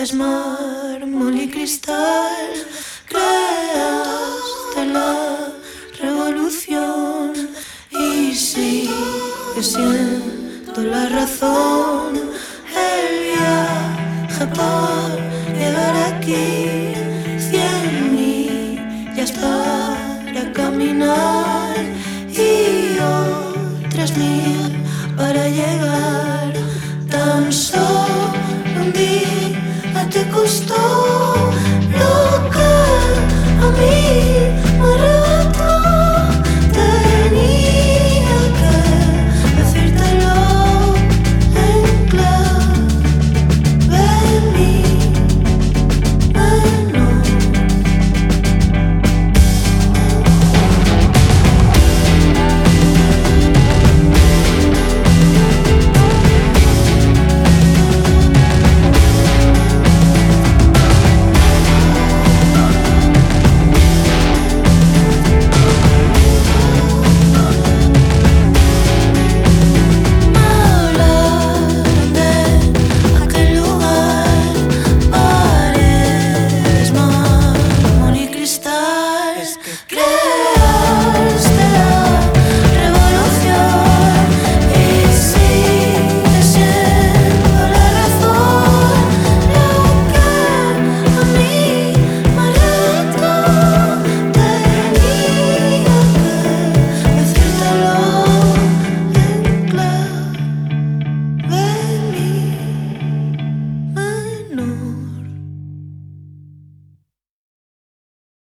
es mármol y cristal, creaste la revolución y sigue siendo la razón. El viaje por llegar aquí, 100 millas para caminar y otras 1000 para llegar. Tan solo un día te costó.